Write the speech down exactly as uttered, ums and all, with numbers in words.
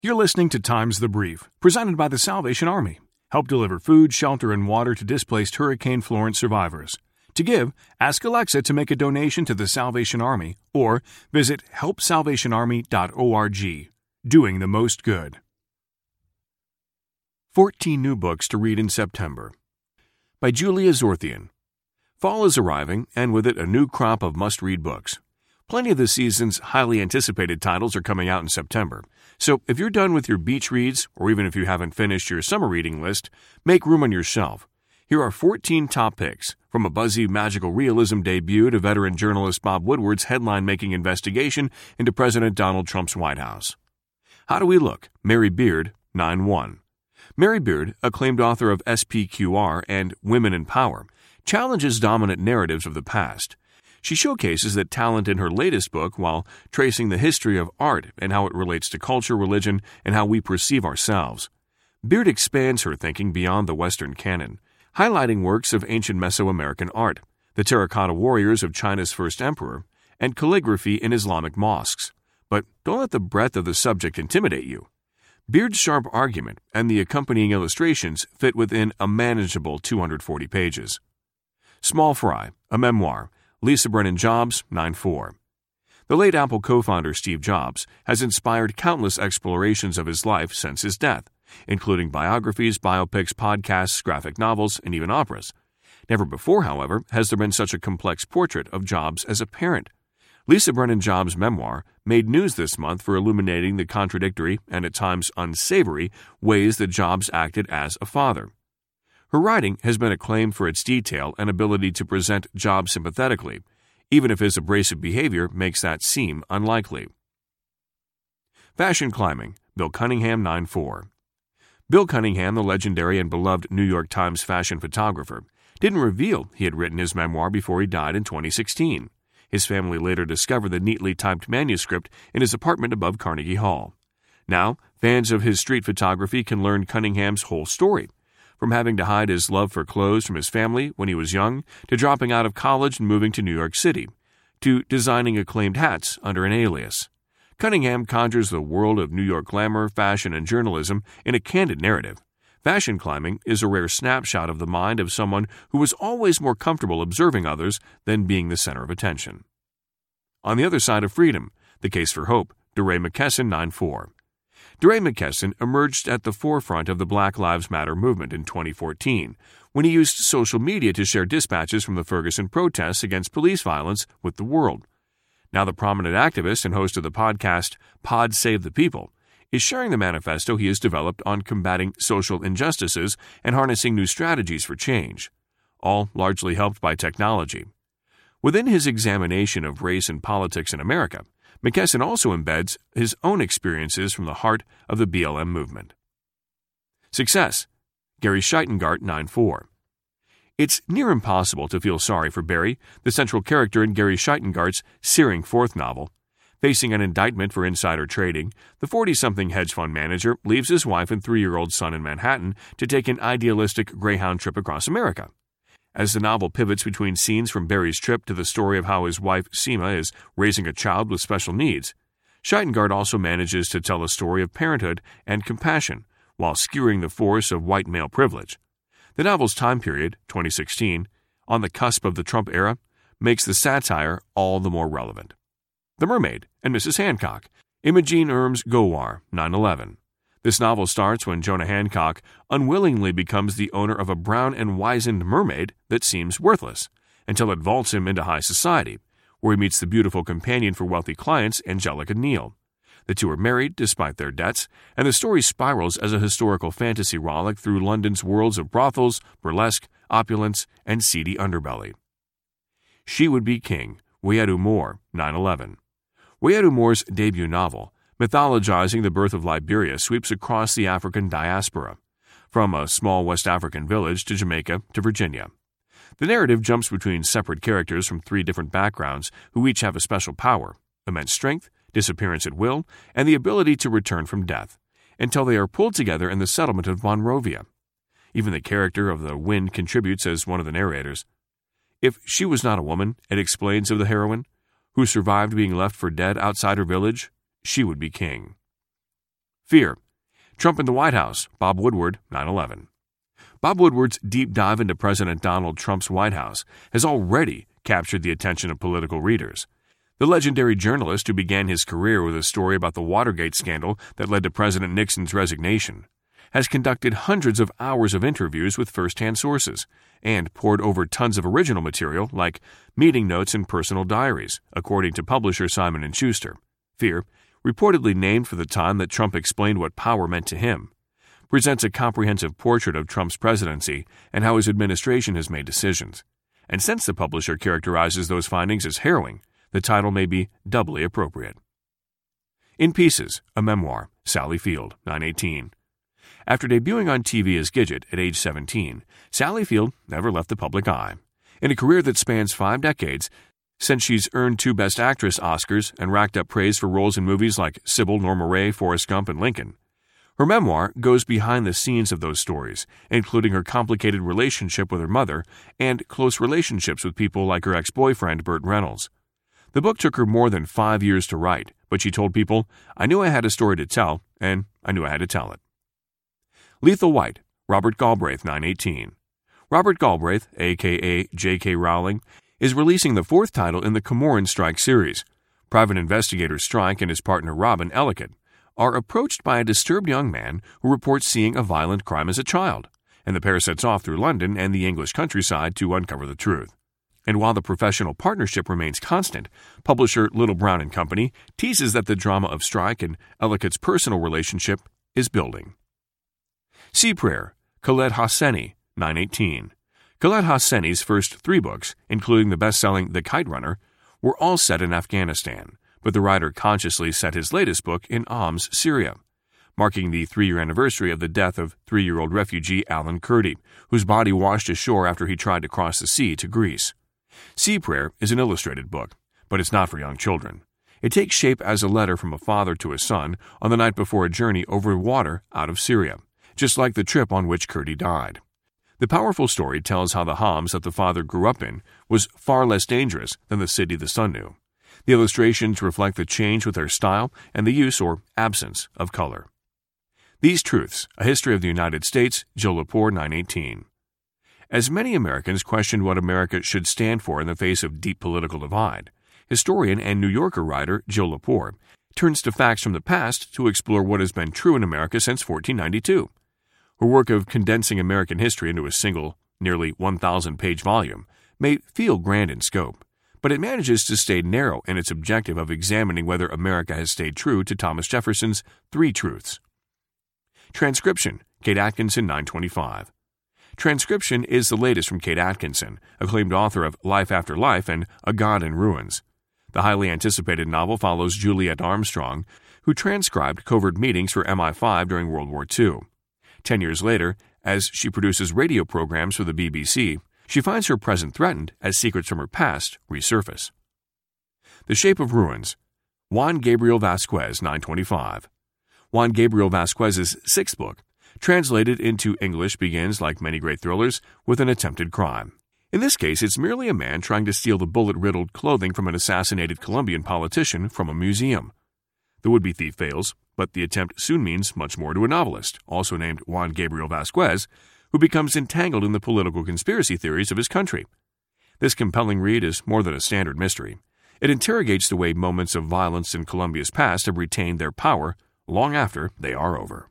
You're listening to Times the Brief, presented by the Salvation Army. Help deliver food, shelter, and water to displaced Hurricane Florence survivors. To give, ask Alexa to make a donation to the Salvation Army or visit help salvation army dot org. Doing the most good. fourteen new books to read in September. By Julia Zorthian. Fall is arriving, and with it a new crop of must-read books. Plenty of the season's highly anticipated titles are coming out in September, so if you're done with your beach reads, or even if you haven't finished your summer reading list, make room on your shelf. Here are fourteen top picks, from a buzzy magical realism debut to veteran journalist Bob Woodward's headline-making investigation into President Donald Trump's White House. How Do We Look? Mary Beard, nine one. Mary Beard, acclaimed author of S P Q R and Women in Power, challenges dominant narratives of the past. She showcases that talent in her latest book while tracing the history of art and how it relates to culture, religion, and how we perceive ourselves. Beard expands her thinking beyond the Western canon, highlighting works of ancient Mesoamerican art, the terracotta warriors of China's first emperor, and calligraphy in Islamic mosques. But don't let the breadth of the subject intimidate you. Beard's sharp argument and the accompanying illustrations fit within a manageable two hundred forty pages. Small Fry, a memoir, Lisa Brennan Jobs, nine four. The late Apple co-founder Steve Jobs has inspired countless explorations of his life since his death, including biographies, biopics, podcasts, graphic novels, and even operas. Never before, however, has there been such a complex portrait of Jobs as a parent. Lisa Brennan Jobs' memoir made news this month for illuminating the contradictory and at times unsavory ways that Jobs acted as a father. Her writing has been acclaimed for its detail and ability to present Jobs sympathetically, even if his abrasive behavior makes that seem unlikely. Fashion Climbing, Bill Cunningham, nine four. Bill Cunningham, the legendary and beloved New York Times fashion photographer, didn't reveal he had written his memoir before he died in twenty sixteen. His family later discovered the neatly typed manuscript in his apartment above Carnegie Hall. Now, fans of his street photography can learn Cunningham's whole story, from having to hide his love for clothes from his family when he was young, to dropping out of college and moving to New York City, to designing acclaimed hats under an alias. Cunningham conjures the world of New York glamour, fashion, and journalism in a candid narrative. Fashion climbing is a rare snapshot of the mind of someone who was always more comfortable observing others than being the center of attention. On the Other Side of Freedom, The Case for Hope, DeRay McKesson, nine four. DeRay McKesson emerged at the forefront of the Black Lives Matter movement in twenty fourteen, when he used social media to share dispatches from the Ferguson protests against police violence with the world. Now the prominent activist and host of the podcast Pod Save the People is sharing the manifesto he has developed on combating social injustices and harnessing new strategies for change, all largely helped by technology. Within his examination of race and politics in America, McKesson also embeds his own experiences from the heart of the B L M movement. Success, Gary Scheitengart, nine four. It's near impossible to feel sorry for Barry, the central character in Gary Scheitengart's searing fourth novel. Facing an indictment for insider trading, the forty-something hedge fund manager leaves his wife and three-year-old son in Manhattan to take an idealistic Greyhound trip across America. As the novel pivots between scenes from Barry's trip to the story of how his wife, Seema, is raising a child with special needs, Scheitengart also manages to tell a story of parenthood and compassion while skewering the force of white male privilege. The novel's time period, twenty sixteen, on the cusp of the Trump era, makes the satire all the more relevant. The Mermaid and Missus Hancock, Imogene Erms Gowar, nine eleven. This novel starts when Jonah Hancock unwillingly becomes the owner of a brown and wizened mermaid that seems worthless, until it vaults him into high society, where he meets the beautiful companion for wealthy clients, Angelica Neal. The two are married despite their debts, and the story spirals as a historical fantasy rollick through London's worlds of brothels, burlesque, opulence, and seedy underbelly. She Would Be King, Weadu Moore, nine eleven. Weadu Moore's debut novel, mythologizing the birth of Liberia, sweeps across the African diaspora, from a small West African village to Jamaica to Virginia. The narrative jumps between separate characters from three different backgrounds who each have a special power, immense strength, disappearance at will, and the ability to return from death, until they are pulled together in the settlement of Monrovia. Even the character of the wind contributes as one of the narrators. If she was not a woman, it explains of the heroine, who survived being left for dead outside her village, she would be king. Fear. Trump in the White House, Bob Woodward, nine eleven. Bob Woodward's deep dive into President Donald Trump's White House has already captured the attention of political readers. The legendary journalist who began his career with a story about the Watergate scandal that led to President Nixon's resignation has conducted hundreds of hours of interviews with first-hand sources and poured over tons of original material like meeting notes and personal diaries, according to publisher Simon and Schuster. Fear, reportedly named for the time that Trump explained what power meant to him, presents a comprehensive portrait of Trump's presidency and how his administration has made decisions. And since the publisher characterizes those findings as harrowing, the title may be doubly appropriate. In Pieces, a Memoir, Sally Field, nine eighteen. After debuting on T V as Gidget at age seventeen, Sally Field never left the public eye. In a career that spans five decades, since she's earned two Best Actress Oscars and racked up praise for roles in movies like Sybil, Norma Ray, Forrest Gump, and Lincoln, her memoir goes behind the scenes of those stories, including her complicated relationship with her mother and close relationships with people like her ex-boyfriend, Burt Reynolds. The book took her more than five years to write, but she told people, "I knew I had a story to tell, and I knew I had to tell it." Lethal White, Robert Galbraith, nine eighteen. Robert Galbraith, a k a. J K. Rowling, is releasing the fourth title in the Comoran Strike series. Private investigator Strike and his partner Robin Ellicott are approached by a disturbed young man who reports seeing a violent crime as a child, and the pair sets off through London and the English countryside to uncover the truth. And while the professional partnership remains constant, publisher Little Brown and Company teases that the drama of Strike and Ellicott's personal relationship is building. Sea Prayer, Khaled Hosseini, nine eighteen. Khaled Hosseini's first three books, including the best-selling The Kite Runner, were all set in Afghanistan, but the writer consciously set his latest book in Homs, Syria, marking the three-year anniversary of the death of three-year-old refugee Alan Kurdi, whose body washed ashore after he tried to cross the sea to Greece. Sea Prayer is an illustrated book, but it's not for young children. It takes shape as a letter from a father to his son on the night before a journey over water out of Syria, just like the trip on which Kurdi died. The powerful story tells how the Homs that the father grew up in was far less dangerous than the city the son knew. The illustrations reflect the change with their style and the use or absence of color. These Truths, A History of the United States, Joe Lepore, nine eighteen. As many Americans questioned what America should stand for in the face of deep political divide, historian and New Yorker writer Joe Lepore turns to facts from the past to explore what has been true in America since fourteen ninety-two. Her work of condensing American history into a single, nearly one thousand page volume may feel grand in scope, but it manages to stay narrow in its objective of examining whether America has stayed true to Thomas Jefferson's Three Truths. Transcription, Kate Atkinson, nine twenty-five. Transcription is the latest from Kate Atkinson, acclaimed author of Life After Life and A God in Ruins. The highly anticipated novel follows Juliet Armstrong, who transcribed covert meetings for M I five during World War Two. Ten years later, as she produces radio programs for the B B C, she finds her present threatened as secrets from her past resurface. The Shape of Ruins, Juan Gabriel Vasquez, nine twenty-five. Juan Gabriel Vasquez's sixth book, translated into English, begins, like many great thrillers, with an attempted crime. In this case, it's merely a man trying to steal the bullet-riddled clothing from an assassinated Colombian politician from a museum. The would-be thief fails, but the attempt soon means much more to a novelist, also named Juan Gabriel Vasquez, who becomes entangled in the political conspiracy theories of his country. This compelling read is more than a standard mystery. It interrogates the way moments of violence in Colombia's past have retained their power long after they are over.